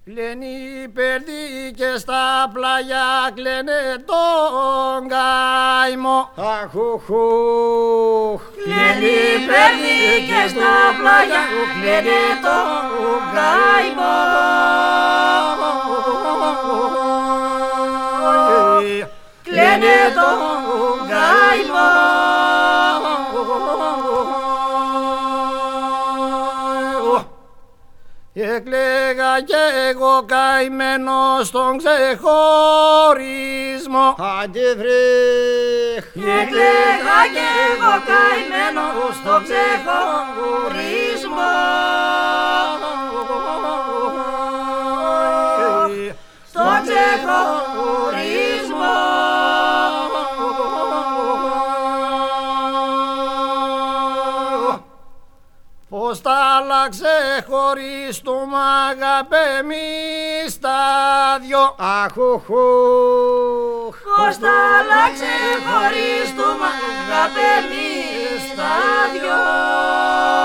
Κλαίνει οι περδί και στα πλάγια κλαίνε τον καημό. Αχουχουχ. Κλαίνει οι περδί και στα πλάγια κλαίνε τον καημό. Κλαίνε τον καημό. Εκλαίγα κι εγώ καημένος στον ξεχωρισμό. Αντιβρέχ. Εκλαίγα κι εγώ καημένος στον ξεχωρισμό. Στον ξεχωρισμό. Πώς τα άλλαξε χωρίς του μ' αγάπη εμείς τα δυο. Αχουχουχ. Πώς τα άλλαξε χωρίς του μ' αγάπη εμείς τα δυο.